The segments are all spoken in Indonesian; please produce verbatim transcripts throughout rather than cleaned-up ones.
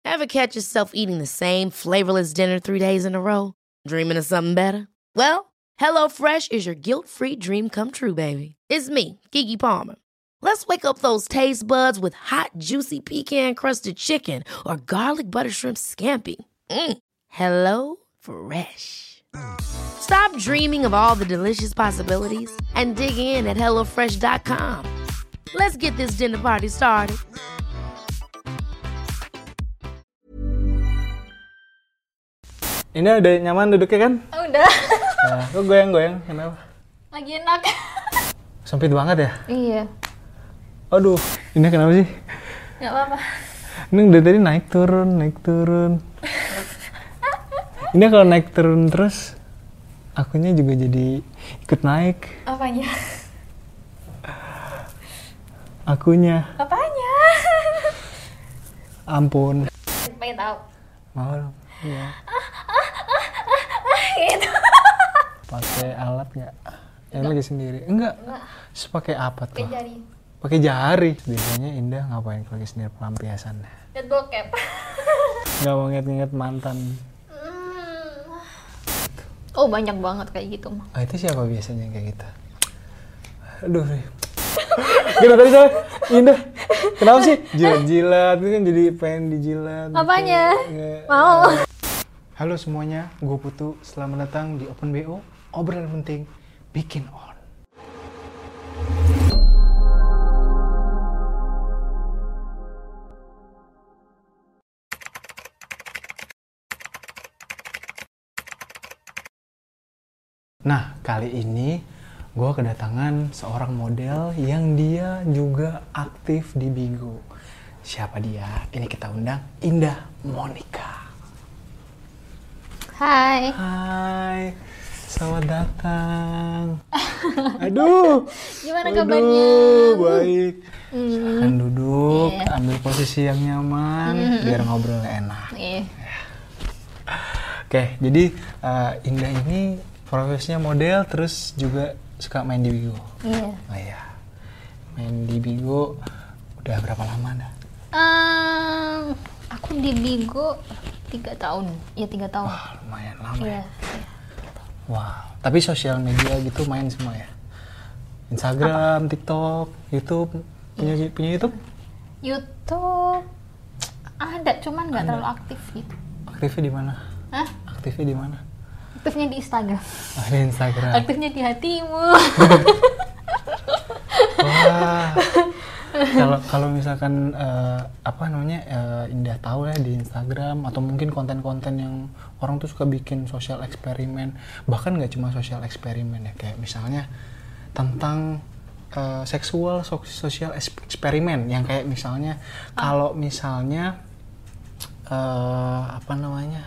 Ever catch yourself eating the same flavorless dinner three days in a row? Dreaming of something better? Well, HelloFresh is your guilt-free dream come true, baby. It's me, Keke Palmer. Let's wake up those taste buds with hot, juicy pecan-crusted chicken or garlic butter shrimp scampi. Mm. Hello Fresh. Stop dreaming of all the delicious possibilities and dig in at hello fresh dot com. Let's get this dinner party started. Ini udah nyaman duduknya kan? Oh, udah. Nah, kok goyang-goyang? Kenapa? Lagi enak. Sempit banget ya? Iya. Aduh, ini kenapa sih? Gak apa-apa. Ini udah tadi naik turun, naik turun. Ini kalau naik turun terus, akunya juga jadi ikut naik. Apanya? Akunya. Apanya? Ampun. Pengen tahu. Mau dong. Iya. Gitu. Pakai alat nggak? Yang lagi sendiri? Enggak. Enggak. Terus pakai apa tuh? Pakai jari. Pakai jari. Biasanya Indah ngapain kalau lagi sendiri pelampiasan? Lihat bokep. Nggak mau inget-inget mantan. Hmm. Oh, banyak banget kayak gitu mah. Ah, itu siapa biasanya yang kayak gitu? Aduh, gimana tadi saya? Indah, kenapa sih? Jilat-jilat, itu kan jadi pengen dijilat. Apanya? Gitu. Mau. Halo semuanya, gue Putu. Selamat datang di Open B O, obrolan penting, bikin on. Nah, kali ini gue kedatangan seorang model yang dia juga aktif di Bigo. Siapa dia? Ini kita undang Indah Monica. Hai. Hai, selamat datang. Aduh. Gimana aduh, kabarnya? Baik. Hmm. Silakan duduk, Yeah. ambil posisi yang nyaman, Hmm. biar ngobrol enak. Iya. Oke, jadi uh, Indah ini profesinya model, terus juga suka main di Bigo. Iya. Oh iya, main di Bigo udah berapa lama dah? Um, aku di Bigo tiga tahun. Ya tiga tahun. Wah, lumayan lama Iya. ya. Wah, tapi sosial media gitu main semua ya? Instagram, apa? TikTok, YouTube, punya Iya. punya YouTube? YouTube ada, cuman nggak terlalu aktif gitu. Aktifnya di mana? Hah? Aktifnya di mana? Aktifnya di Instagram. Ah, di Instagram. Aktifnya di hatimu. Wah. Kalau kalau misalkan uh, apa namanya uh, Indah tahu ya di Instagram atau mungkin konten-konten yang orang tuh suka bikin sosial eksperimen, bahkan nggak cuma sosial eksperimen ya, kayak misalnya tentang uh, seksual so- sosial eksperimen yang kayak misalnya ah. kalau misalnya uh, apa namanya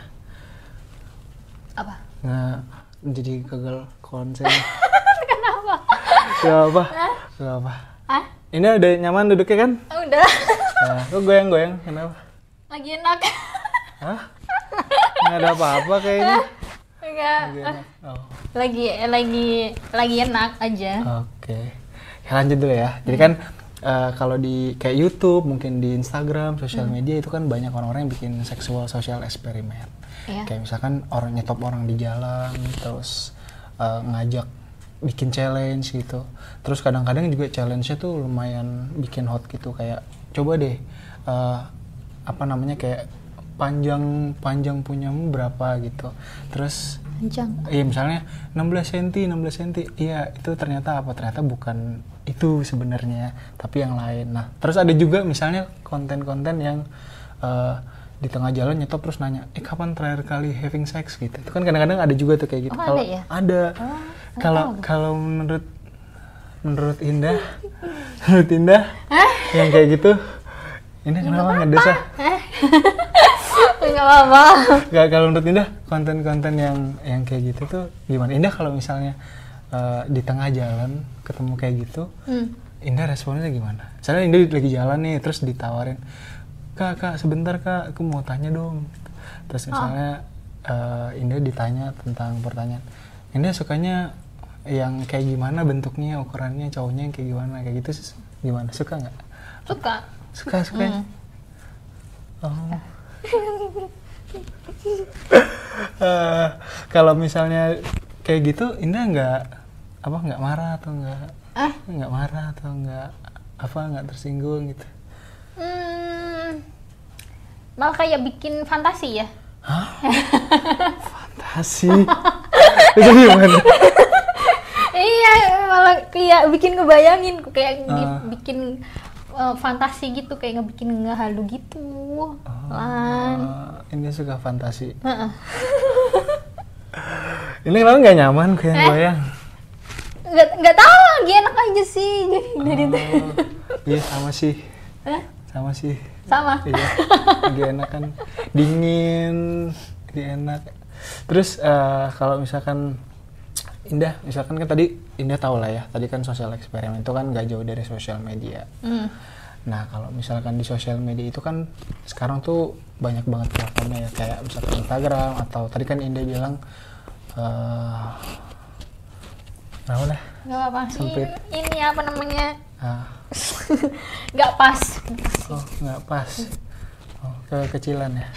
Apa? nggak jadi gagal konsen. Kenapa? Gak apa, gak apa. Hah? Ini udah nyaman duduknya kan? Oh, udah. Nah, kok goyang-goyang? Kenapa? Lagi enak. Hah? Nggak ada apa-apa kayaknya. Enggak. Lagi enak. Oh. Lagi lagi lagi enak aja. Oke. Ya, lanjut dulu ya. Jadi kan uh, kalau di kayak YouTube, mungkin di Instagram, sosial Hmm. media itu kan banyak orang-orang yang bikin seksual sosial eksperimen. Iya. Kayak misalkan orang nyetop orang di jalan, terus uh, ngajak bikin challenge gitu. Terus kadang-kadang juga challenge-nya tuh lumayan bikin hot gitu, kayak coba deh uh, apa namanya kayak panjang panjang punyamu berapa gitu. Terus Panjang. iya misalnya enam belas sentimeter, enam belas sentimeter. Iya, itu ternyata apa? Ternyata bukan itu sebenarnya, tapi yang lain. Nah, terus ada juga misalnya konten-konten yang uh, di tengah jalan nyetop terus nanya, "Eh, kapan terakhir kali having sex?" gitu. Itu kan kadang-kadang ada juga tuh kayak gitu. Oh, Kalau ada ya? ada. Oh, Kalau kalau menurut menurut Indah, menurut Indah yang kayak gitu, Indah kenapa ngedes ah? Enggak apa-apa. Gak, kalau menurut Indah konten-konten yang yang kayak gitu tuh gimana? Indah kalau misalnya uh, di tengah jalan ketemu kayak gitu, Hmm. Indah responnya gimana? Misalnya Indah lagi jalan nih, terus ditawarin, "Kak, kak, sebentar kak, aku mau tanya dong." Terus misalnya oh. uh, Indah ditanya tentang pertanyaan, Indah sukanya yang kayak gimana bentuknya, ukurannya, cowoknya yang kayak gimana, kayak gitu gimana? Suka nggak? Suka. Suka, suka. Hmm. Oh, uh, kalau misalnya kayak gitu Indah nggak apa nggak marah atau nggak Ah? nggak marah atau nggak apa nggak tersinggung gitu? Hmm, malah kayak bikin fantasi ya. Hah? Fantasi? Itu gimana? Iya, malah kayak bikin ngebayangin, kayak Ah. di- bikin uh, fantasi gitu, kayak ngebikin ngehalu gitu. Lan. Uh, ini suka fantasi. Heeh. Ini kenapa nggak nyaman kayak Eh? bayang? Nggak nggak tahu, lagi enak aja sih. Jadi Oh, iya sama sih, Hah? sama sih. Sama. Iya, lagi enak kan, dingin, lagi enak. Terus eh, kalau misalkan Indah, misalkan kan tadi Indah tahu lah ya, tadi kan sosial eksperimen itu kan nggak jauh dari sosial media. Hmm. Nah kalau misalkan di sosial media itu kan sekarang tuh banyak banget platformnya ya, kayak misalkan Instagram atau tadi kan Indah bilang, eh nah udah, Nggak apa-apa. Sempit. Ini, ini apa namanya? ah, Nggak pas. oh nggak pas, oh kekecilan ya.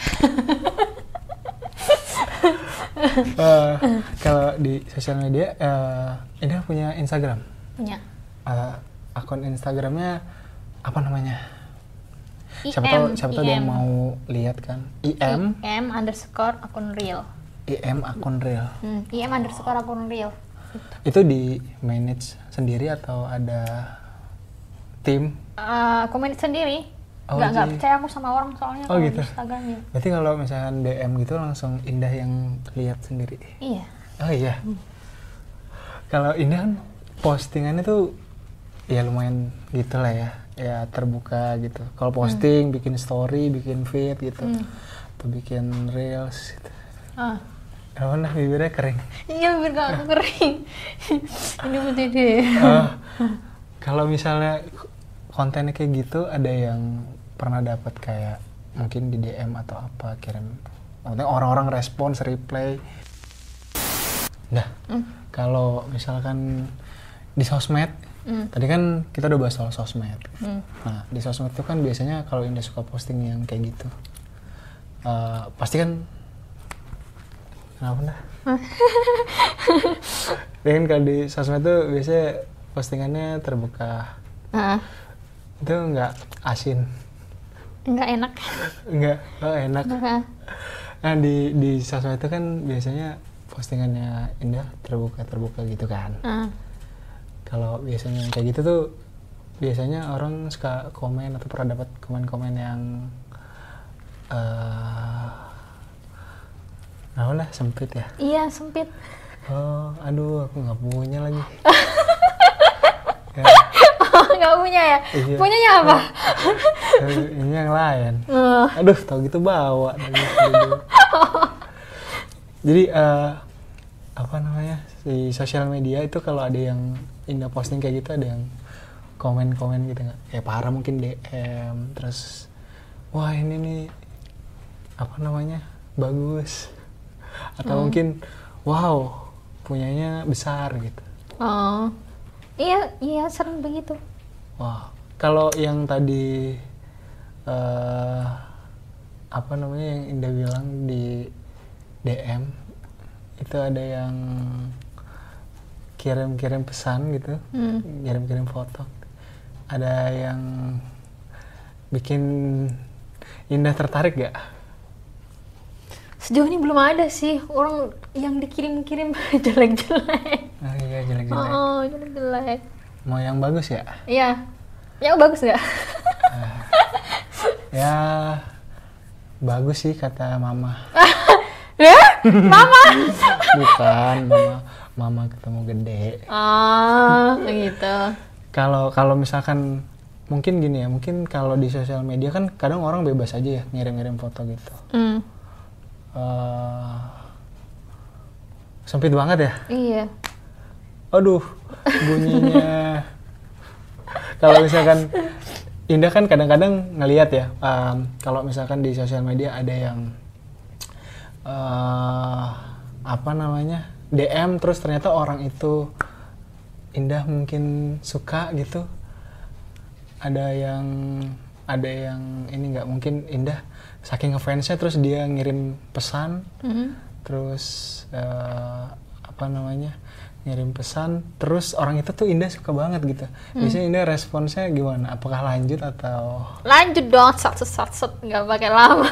Eh, kalau di sosial media, eh, Indah punya Instagram. Punya. Eh, akun Instagramnya apa namanya? I M, Siapa tahu, siapa tahu I dia M. mau lihat kan? I M, I M underscore akun real. I M akun real. Hmm, I M underscore akun real. Itu di manage sendiri atau ada tim? Uh, aku manage sendiri. Oh, nggak nggak jadi- percaya aku sama orang soalnya Oh, kalau gitu. di Instagramnya. Berarti kalau misalkan D M gitu langsung Indah yang lihat sendiri. Iya. Oh iya. Kalau Indah kan postingannya tuh ya lumayan gitu lah ya, ya terbuka gitu. Kalau posting, bikin story, bikin feed gitu, Hmm. atau bikin reels. Gitu. Ah. Kenapa nah bibirnya kering? Iya, biar gak aku kering. Ini putih deh. Eh, kalau misalnya kontennya kayak gitu, ada yang pernah dapat kayak mungkin di D M atau apa kirim, maksudnya orang-orang respons, reply. Nah, Hmm. kalau misalkan di sosmed, Hmm. tadi kan kita udah bahas soal sosmed. Hmm. Nah, di sosmed itu kan biasanya kalau Indah suka posting yang kayak gitu, eh, pasti kan kenapa nah? Ya kan kalau di sosmed tuh biasanya postingannya terbuka, Ah, itu nggak asin, nggak enak. nggak, oh enak. Ah. Nah di di sosmed itu kan biasanya postingannya Indah terbuka terbuka gitu kan. Ah. Kalau biasanya yang kayak gitu tuh biasanya orang suka komen atau pernah dapat komen-komen yang eh nah udah sempit ya. Iya, sempit. Oh, aduh aku nggak punya lagi. Ya, Nggak punya ya? Iya. Punyanya apa? eh, ini yang lain. Eh, Aduh, tau gitu bawa. lagi. Aduh. Jadi eh, apa namanya di sosial media itu kalau ada yang Indah posting kayak gitu, ada yang komen-komen gitu nggak? Kayak parah mungkin D M, terus wah ini nih apa namanya bagus, atau mungkin wow punyanya besar gitu. Oh. Iya, iya sering begitu. Wah, kalau yang tadi eh apa namanya yang Indah bilang di D M itu ada yang kirim-kirim pesan gitu, Hmm. kirim-kirim foto. Ada yang bikin Indah tertarik gak? Sejauh ini belum ada sih orang yang dikirim-kirim jelek-jelek. Ah iya jelek-jelek. Oh, jelek-jelek. Mau yang bagus ya? Iya. Ya bagus nggak? Ya bagus sih kata mama. Ya? Mama? Bukan mama, mama ketemu gede. Oh, gitu. Kalau kalau misalkan mungkin gini ya, mungkin kalau di sosial media kan kadang orang bebas aja ya ngirim-ngirim foto gitu. Hmm. Eh, sempit banget ya. Iya. Aduh, bunyinya. Kalau misalkan Indah kan kadang-kadang ngelihat ya, um, kalau misalkan di sosial media ada yang uh, apa namanya D M terus ternyata orang itu Indah mungkin suka gitu, ada yang ada yang ini nggak, mungkin Indah saking ngefansnya terus dia ngirim pesan, mm-hmm. terus uh, apa namanya ngirim pesan, terus orang itu tuh Indah suka banget gitu. Mm. Biasanya Indah responsnya gimana? Apakah lanjut atau? Lanjut dong, sat sat sat sat, nggak pakai lama.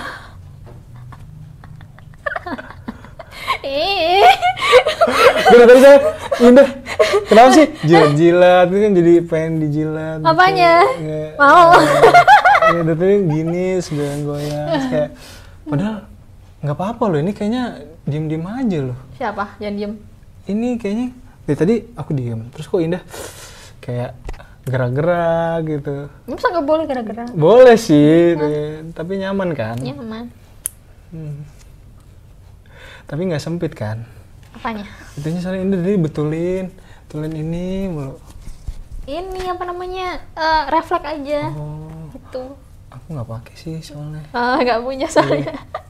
Gimana tadi saya, Indah, kenapa sih jilat-jilat, itu kan jadi pengen dijilat. Apanya? Gitu. Mau. Ya tapi gini, segoyang-goyang, kayak, padahal nggak apa-apa loh, ini kayaknya diem-diem aja loh. Siapa yang diem? Ini kayaknya, dari tadi aku diem, terus kok Indah kayak gerak-gerak gitu. Masa nggak boleh gerak-gerak? Boleh sih, hmm. tapi nyaman kan? Nyaman. Hmm. Tapi nggak sempit kan? Apanya? Intinya soalnya Indah tadi betulin, betulin ini mulu. Ini apa namanya, uh, refleks aja. Oh, gitu. Aku nggak pakai sih soalnya. Ah, nggak punya soalnya.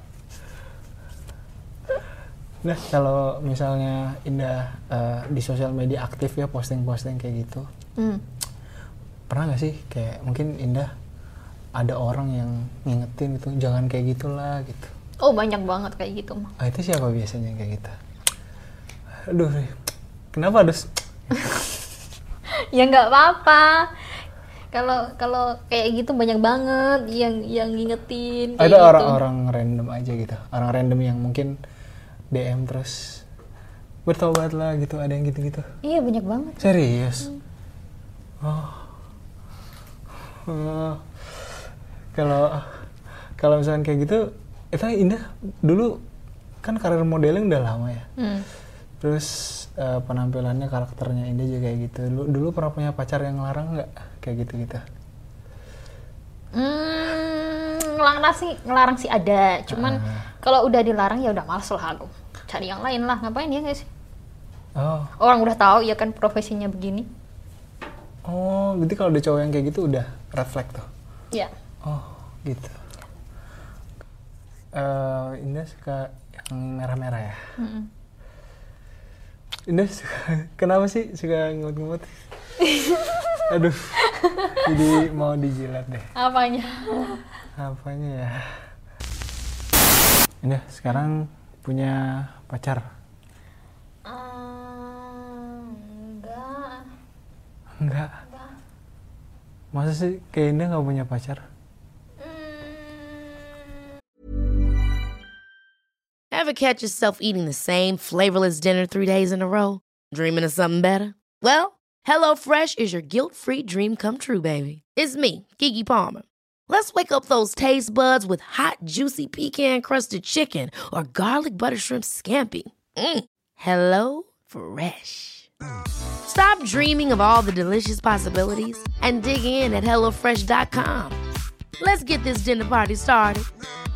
Nah, kalau misalnya Indah uh, di sosial media aktif ya, posting-posting kayak gitu. Hmm. Pernah nggak sih kayak mungkin Indah ada orang yang ngingetin itu jangan kayak gitulah gitu? Oh, banyak banget kayak gitu mah. Ah, itu siapa biasanya kayak gitu? Aduh, kenapa harus? Ya nggak apa-apa. Kalau kalau kayak gitu banyak banget yang yang ngingetin. Ada gitu. orang-orang random aja gitu, orang random yang mungkin D M terus bertobat lah gitu, ada yang gitu-gitu. Iya banyak banget. Serius? Hmm. Oh. Oh. Kalau kalau misalnya kayak gitu, itu Indah dulu kan karir modeling udah lama ya. Hmm. Terus uh, penampilannya, karakternya Indah juga kayak gitu. Dulu, dulu pernah punya pacar yang ngelarang nggak kayak gitu-gitu? Hmm, ngelarang sih, ngelarang sih ada. Cuman uh. kalau udah dilarang ya udah males lah aku. Cari yang lain lah, ngapain ya guys? Oh. Orang udah tahu ya kan profesinya begini. Oh, berarti kalau ada cowok yang kayak gitu udah red flag tuh? Iya. Oh, gitu. Uh, Indah suka yang merah-merah ya? Mm-hmm. Indah suka, kenapa sih suka ngemut-ngemut? Aduh, jadi mau dijilat deh. Apanya? Apanya ya? Indah sekarang punya pacar? Um, enggak. Enggak? Enggak. Masa sih kayak Indah nggak punya pacar? Ever catch yourself eating the same flavorless dinner three days in a row? Dreaming of something better? Well, HelloFresh is your guilt-free dream come true, baby. It's me, Keke Palmer. Let's wake up those taste buds with hot, juicy pecan-crusted chicken or garlic butter shrimp scampi. Mm. Hello Fresh. Stop dreaming of all the delicious possibilities and dig in at hello fresh dot com. Let's get this dinner party started.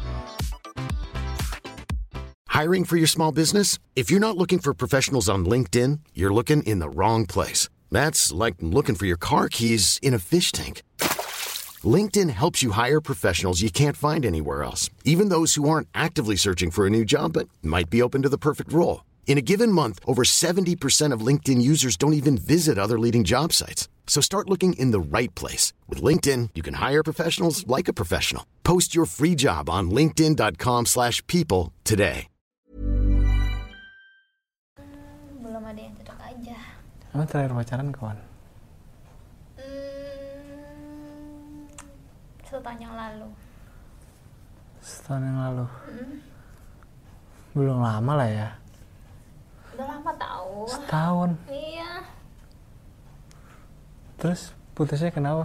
Hiring for your small business? If you're not looking for professionals on LinkedIn, you're looking in the wrong place. That's like looking for your car keys in a fish tank. LinkedIn helps you hire professionals you can't find anywhere else, even those who aren't actively searching for a new job but might be open to the perfect role. In a given month, over seventy percent of LinkedIn users don't even visit other leading job sites. So start looking in the right place. With LinkedIn, you can hire professionals like a professional. Post your free job on linkedin dot com slash people today. Belum ada yang cocok aja. Emang terakhir pacaran kawan? Hmm, setahun yang lalu. Setahun yang lalu? Hmm. Belum lama lah ya? Udah lama tau. Setahun? Iya. Terus putusnya kenapa?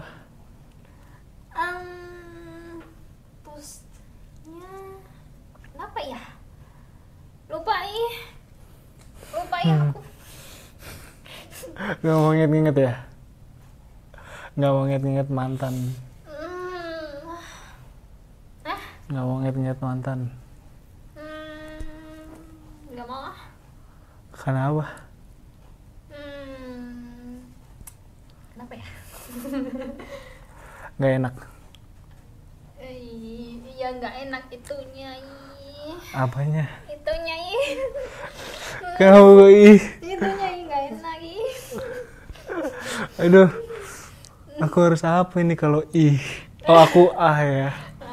Um, putusnya kenapa ya? Lupa ih. Lupa ya aku. Gak mau inget-inget ya? Gak mau inget-inget mantan? Hmm. Eh? Gak mau inget-inget mantan? Hmm. Gak mau ah. Kenapa? Hmm. Kenapa ya? Gak enak? Iya gak enak itunya ih. Apanya? Itunya ih. Kau ih. Itunya ih gak enak ih. Aduh, aku harus apa ini kalau ih? Oh aku ah ya.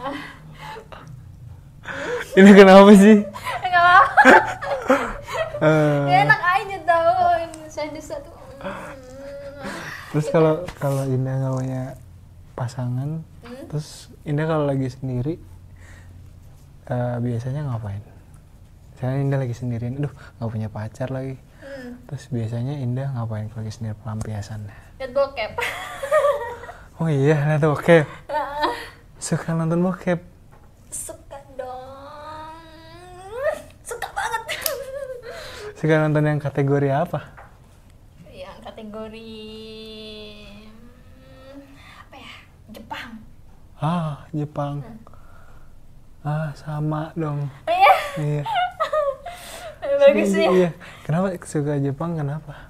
Ini kenapa sih? Enggak apa-apa. Eh, Ya, enak aja tau saya desa tuh. terus kalau kalau Indah nggak punya pasangan, terus Indah kalau lagi sendiri eh, biasanya ngapain? Misalnya Indah lagi sendirian, aduh nggak punya pacar lagi. Terus biasanya Indah ngapain kalau lagi sendiri pelampiasan? Lihat bokep. Oh iya, lihat bokep. Suka nonton bokep. Suka dong. Suka banget. Suka nonton yang kategori apa? Yang kategori hmm, apa ya? Jepang. Ah, Jepang. Ah, sama dong. Oh iya. Iya. Bagus ya. Iya. Kenapa suka Jepang? Kenapa?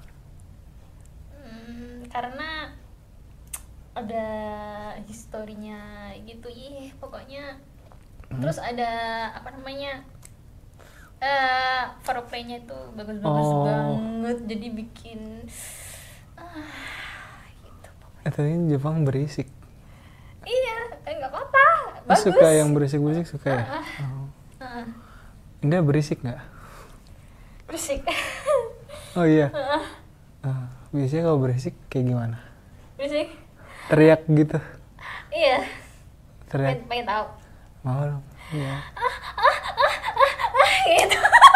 Hmm, karena ada historinya gitu, ih pokoknya. Terus ada apa namanya? Eh, foreplay-nya itu bagus-bagus Oh. banget, jadi bikin ah, gitu. Eh, tapi Jepang berisik. Iya, eh, nggak apa-apa, Lu bagus. suka yang berisik-berisik suka ya? Oh. Ah, Indah berisik nggak? berisik. Oh iya. Ah, biasanya kalau berisik kayak gimana? Berisik. Teriak gitu. Iya. Teriak. Pengen, pengen tahu. Mau dong. Iya. Gitu.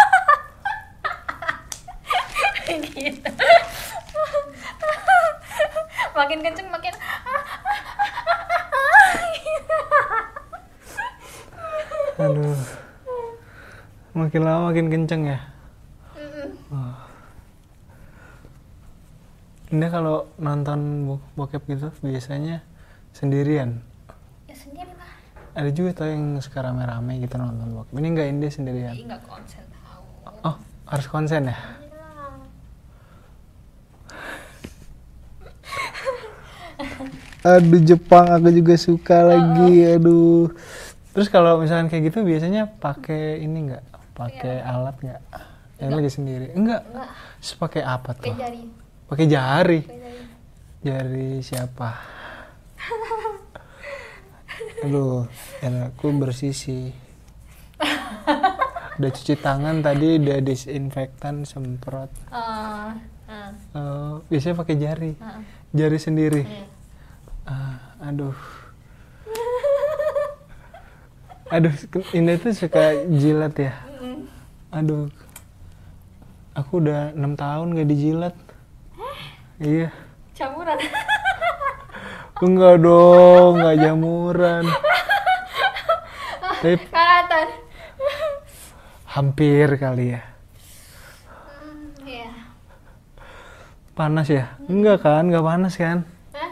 Gitu. Makin kenceng makin Aduh. Makin lama makin kenceng ya. Oh. Indah kalau nonton bo- bokep gitu biasanya sendirian. ya sendiri lah. Ada juga tau yang suka rame-rame gitu nonton bokep. Ini enggak Indah sendirian. Ih, nggak konsen tahu. Oh, harus konsen ya? Aduh, Jepang aku juga suka lagi. Aduh. Terus kalau misalkan kayak gitu biasanya pakai ini enggak? Pakai alat enggak? Yang lagi sendiri. Enggak. Enggak. Terus pakai apa tuh? Pakai jari. Pakai jari. Pakai jari. Jari siapa? Aduh, ya aku bersih sih. Udah cuci tangan tadi, udah disinfektan, semprot. Ah, ah, Eh, biasanya pakai jari. ah. Jari sendiri. Iya. Ah, aduh. Aduh, Indah tuh suka jilat ya. Aduh. Aku udah enam tahun gak dijilat. Iya. Campuran. Enggak dong, enggak jamuran. Tapi Karatan. hampir kali ya. Iya. Panas ya? Enggak kan? Enggak panas kan? Hah?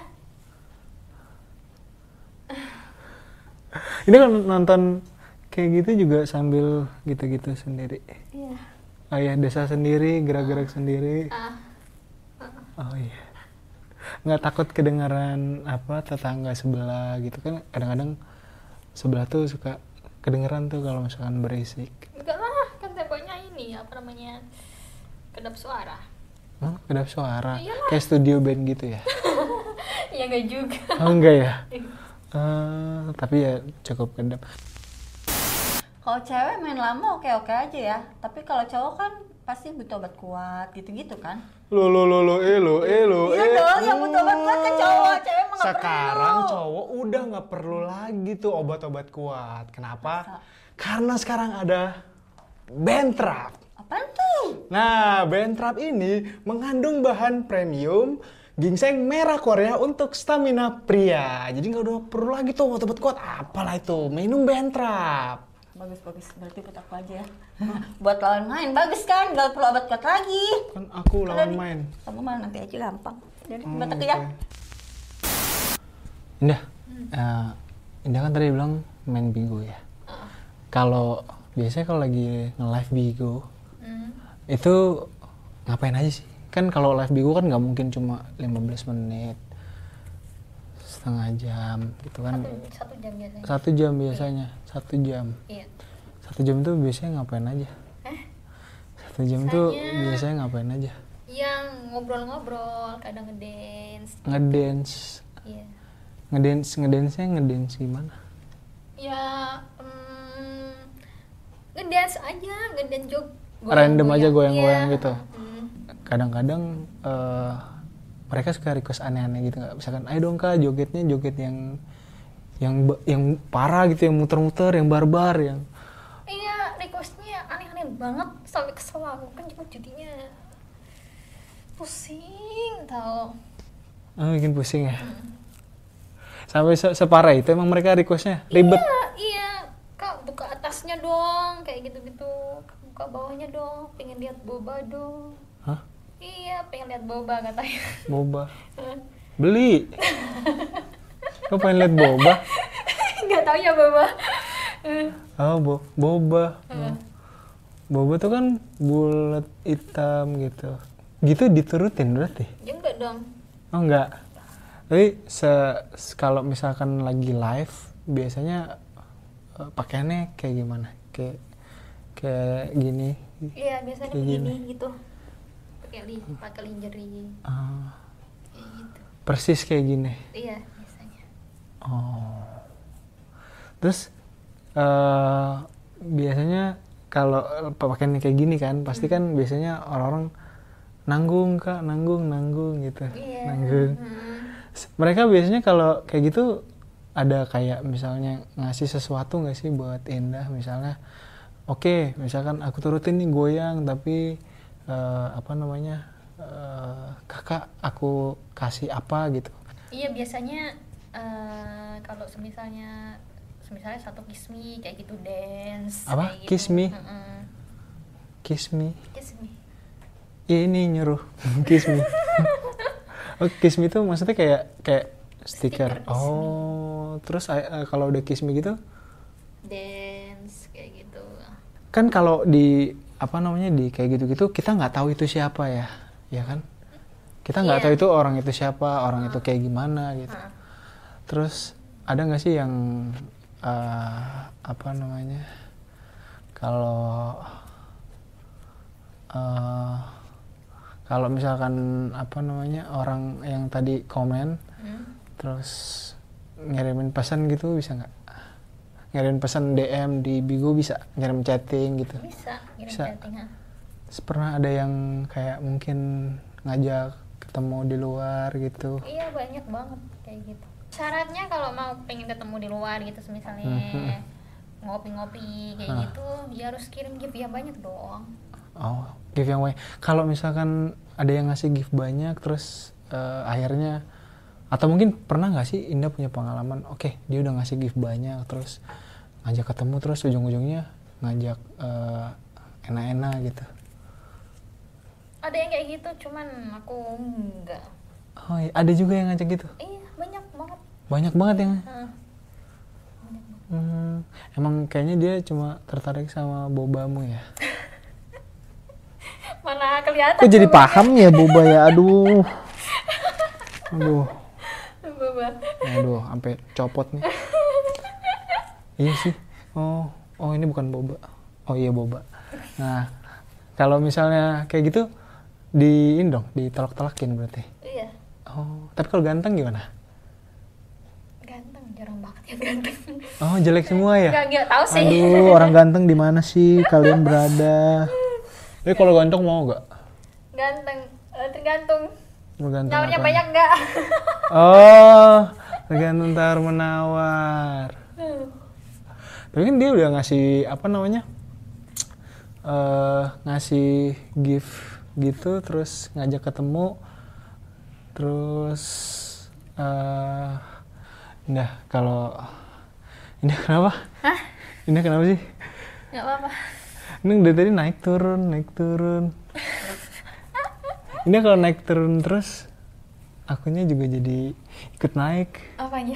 Ini kan nonton kayak gitu juga sambil gitu-gitu sendiri. Iya. Oh iya, desa sendiri, gerak-gerak sendiri. Ah. Oh iya. Nggak takut kedengaran apa tetangga sebelah gitu kan? Kadang-kadang sebelah tuh suka kedengeran tuh kalau misalkan berisik. Enggak lah, kan temboknya ini apa namanya? Kedap suara. Oh, kedap suara. Iyalah. Kayak studio band gitu ya? Ya enggak juga. Oh enggak ya? Eh, tapi ya cukup kedap. Kalau cewek main lama oke-oke aja ya, tapi kalau cowok kan pasti butuh obat kuat gitu-gitu kan. Lo lo lo lo eh lo eh lo Iya eh. dong, yang butuh obat kuat kan cowok, cewek mah nggak Sekarang perlu. cowok udah nggak perlu lagi tuh obat-obat kuat. Kenapa? Karena sekarang ada Bentrap. Apaan tuh? Nah, Bentrap ini mengandung bahan premium ginseng merah Korea untuk stamina pria. Jadi nggak udah perlu lagi tuh obat-obat kuat. Apalah itu, minum Bentrap. Bagus-bagus, berarti buat aku aja ya. Buat lawan main, bagus kan? Gak perlu obat kuat lagi. Kan aku Kalau lawan di- main. Kamu mah nanti aja gampang. Jadi Hmm, buat aku ya. oke. Indah, eh, Indah kan tadi bilang main Bigo ya. Kalau biasanya kalau lagi nge-live Bigo, itu ngapain aja sih? Kan kalau live Bigo kan nggak mungkin cuma lima belas menit, setengah jam gitu kan. Satu, satu jam biasanya. Satu jam biasanya, satu jam. Iya. Satu jam tuh biasanya ngapain aja? Eh? Satu jam tuh Biasanya- biasanya ngapain aja? Yang ngobrol-ngobrol, kadang ngedance. Ngedance. Iya. Ngedance, ngedance-nya ngedance gimana? Ya um, ngedance aja, ngedance jog. Random aja goyang-goyang Iya. gitu. Hmm. Kadang-kadang uh, mereka suka request aneh-aneh gitu nggak? Misalkan, ayo dong kak jogetnya joget yang yang yang parah gitu, yang muter-muter, yang barbar, yang Iya, requestnya aneh-aneh banget sampai kesel aku kan cuma jadinya pusing tau. oh, bikin pusing ya. Hmm. Sampai se- separah itu emang mereka requestnya ribet. Iya, iya. Kak buka atasnya dong, kayak gitu-gitu. Kak buka bawahnya dong, pengen lihat boba dong. Hah? Iya, pengen lihat boba katanya. Boba. Beli. Kau pengen lihat boba? Nggak tahu ya boba. Oh, bo boba. Oh. Boba tuh kan bulat hitam gitu. Gitu diturutin berarti? Ya enggak dong. Oh enggak. Tapi se, se kalau misalkan lagi live biasanya uh, pakaiannya kayak gimana? Kayak kayak gini. Iya, biasanya Kayak begini gini. gitu. Pakai li, pakai lingerie. Ah, Kayak gitu. persis kayak gini. Iya, biasanya. Oh. Terus uh, biasanya kalau pakaiannya kayak gini kan, pasti kan biasanya orang-orang nanggung kak, nanggung, nanggung gitu. Iya. Nanggung. Hmm. Mereka biasanya kalau kayak gitu ada kayak misalnya ngasih sesuatu nggak sih buat Indah, misalnya oke okay, misalkan aku turutin nih goyang tapi uh, apa namanya uh, kakak aku kasih apa gitu. Iya, biasanya eh, kalau semisalnya semisalnya satu kiss me kayak gitu dance. Apa? Kayak Kiss gitu. me? Mm-mm. Kiss me. Kiss me. Ini nyuruh kiss me. Oh, kiss me itu maksudnya kayak kayak stiker. Stiker kiss me. Oh, terus uh, kalau udah kiss me gitu? Dance kayak gitu. Kan kalau di apa namanya di kayak gitu-gitu kita nggak tahu itu siapa ya, ya kan? Kita nggak Iya. tahu itu orang itu siapa, orang itu kayak gimana gitu. Hah. Terus ada nggak sih yang uh, apa namanya? Kalau uh, kalau misalkan apa namanya orang yang tadi komen Hmm. terus ngirimin pesan gitu bisa nggak? Ngirimin pesan D M di Bigo bisa, ngirim chatting gitu. Bisa ngirim Bisa. chatting. Ha. Terus pernah ada yang kayak mungkin ngajak ketemu di luar gitu. Iya, banyak banget kayak gitu. Syaratnya kalau mau pengen ketemu di luar gitu, misalnya Mhm. ngopi-ngopi kayak Hah. gitu, ya harus kirim gift yang banyak dong. Oh, gift yang banyak. Kalau misalkan ada yang ngasih gift banyak terus eh, akhirnya atau mungkin pernah nggak sih Indah punya pengalaman, oke dia udah ngasih gift banyak terus ngajak ketemu terus ujung-ujungnya ngajak eh, enak-enak gitu. Ada yang kayak gitu, cuman aku enggak. Oh, iya. Ada juga yang ngajak gitu. Iya, banyak banget. Banyak banget yang. Hah. Hmm, emang kayaknya dia cuma tertarik sama bobamu ya. Mana kelihatan. Kok jadi boba. paham ya boba ya? Aduh. Aduh. Boba. Aduh, sampai copot nih. Iya sih. Oh, oh ini bukan boba. Oh iya boba. Nah, kalau misalnya kayak gitu di ini dong, ditolak-tolakin berarti. Iya, Oh, tapi kalau ganteng gimana? ganteng, jarang banget yang ganteng. Oh, jelek semua ya? Enggak, enggak tahu sih. Aduh, orang ganteng di mana sih kalian berada? Tapi kalau ganteng mau gak? Ganteng, eh, tergantung. Bergantung Nyawarnya apaan? banyak enggak? Oh, tergantung tawar menawar. Tapi kan dia udah ngasih apa namanya? Eh, ngasih gift gitu, terus ngajak ketemu, terus eh, Indah kalau Indah kenapa? Hah? Indah kenapa sih? Enggak apa-apa. Ini dari tadi naik turun, naik turun. Ini kalau naik turun terus, akunya juga jadi ikut naik. Apanya?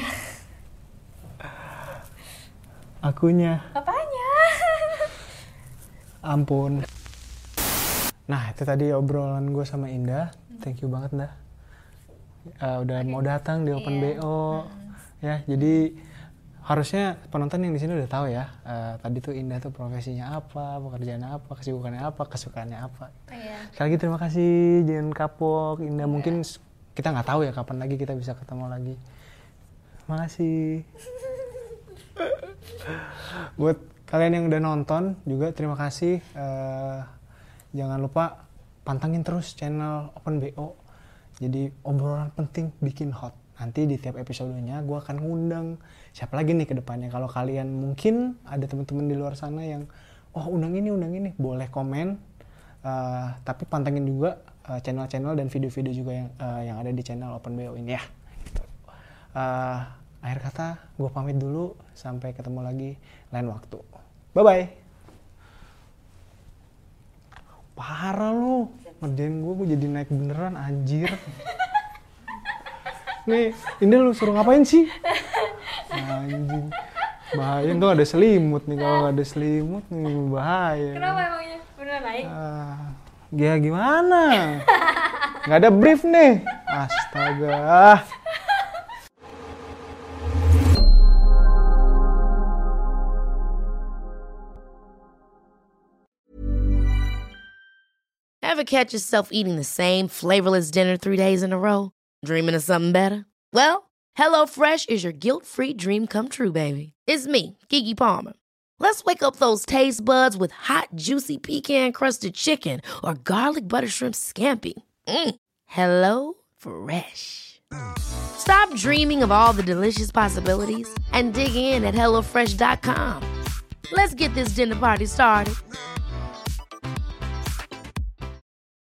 Akunya, Apanya? ampun. Nah itu tadi obrolan gue sama Indah. Thank you banget dah. Uh, udah mau datang di Open Iya. B O. Ya jadi harusnya penonton yang di sini udah tahu ya. Uh, tadi tuh Indah tuh profesinya apa, pekerjaannya apa, kesibukannya apa, kesukaannya apa. Iya. Sekali lagi terima kasih, jangan kapok Indah. Mungkin s- kita nggak tahu ya kapan lagi kita bisa ketemu lagi. Makasih. Buat kalian yang udah nonton juga terima kasih. Uh, jangan lupa pantengin terus channel Open B O. Jadi obrolan penting bikin hot. Nanti di tiap episodenya gue akan ngundang siapa lagi nih ke depannya. Kalau kalian mungkin ada teman-teman di luar sana yang oh undang ini undang ini, boleh komen. Uh, tapi pantengin juga uh, channel-channel dan video-video juga yang uh, yang ada di channel Open B O ini ya. Gitu. Uh, akhir kata gue pamit dulu, sampai ketemu lagi lain waktu. Bye bye. Parah lu, ngerjain gue, gue jadi naik beneran anjir. Nih, ini lu suruh ngapain sih? Anjing. Bahaya tuh ada selimut nih, kalau nggak ada selimut nih bahaya. Kenapa emangnya? Beneran naik? Uh, ya gimana? Nggak ada brief nih. Astaga. Ever catch yourself eating the same flavorless dinner three days in a row? Dreaming of something better? Well, HelloFresh is your guilt-free dream come true, baby. It's me, Keke Palmer. Let's wake up those taste buds with hot, juicy pecan-crusted chicken or garlic butter shrimp scampi. Mm. Hello Fresh. Stop dreaming of all the delicious possibilities and dig in at hello fresh dot com. Let's get this dinner party started.